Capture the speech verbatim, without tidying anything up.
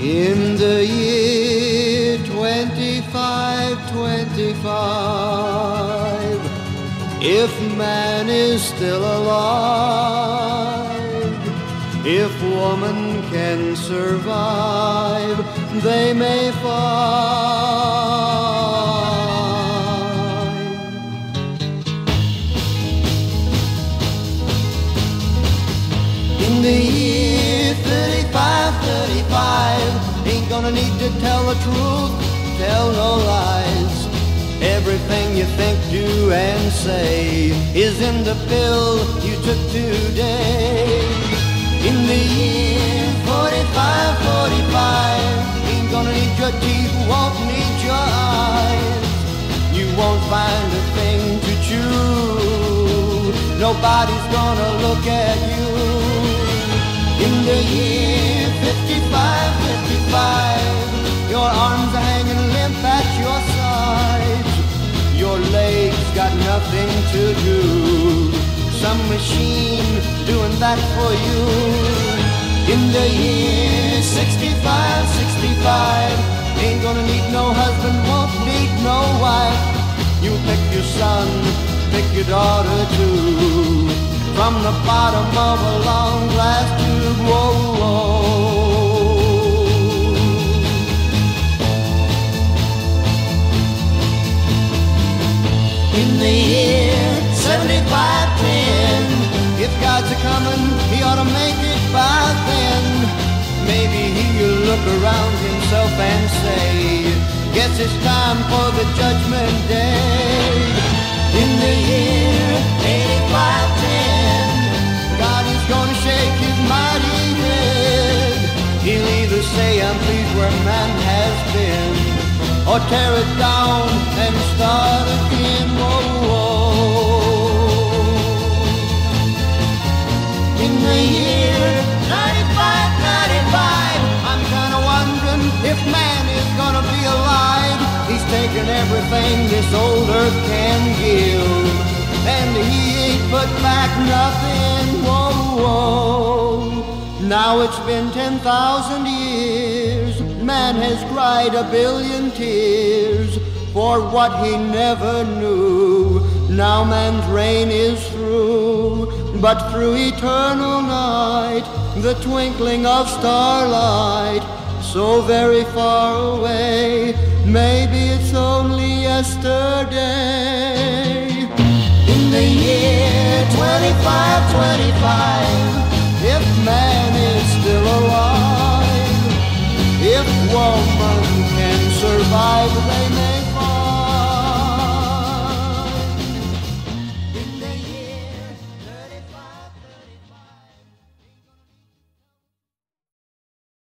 In the year twenty-five twenty-five, if man is still alive, if woman can survive, they may find. In the year thirty-five thirty-five, ain't gonna need to tell the truth, tell no lies. Everything you think, do, and say is in the pill you took today. In the year forty-five forty-five, ain't gonna need your teeth, won't need your eyes. You won't find a thing to chew, nobody's gonna look at you. In the year fifty-five fifty-five, your arms are hanging limp at your sides. Your legs got nothing to do, some machine doing that for you. In the year sixty-five sixty-five, ain't gonna need no husband, won't need no wife. You pick your son, pick your daughter too, from the bottom of a long glass tube. Whoa, whoa. In the year seventy-five ten, if God's a-comin', he ought to make it by then. Maybe he'll look around himself and say, guess it's time for the judgment day. In the year eighty-five ten, God is gonna shake his mighty head. He'll either say, I'm pleased where man has been, or tear it down and start again. Whoa, whoa. In the year ninety-five ninety-five, I'm kinda wondering if man is gonna be alive. He's taken everything this old earth can give, and he ain't put back nothing. Whoa, whoa. Now it's been ten thousand years, man has cried a billion tears for what he never knew. Now man's reign is through, but through eternal night, the twinkling of starlight, so very far away, maybe it's only yesterday. In the year twenty-five twenty-five, if man is still alive, if woman can survive, they may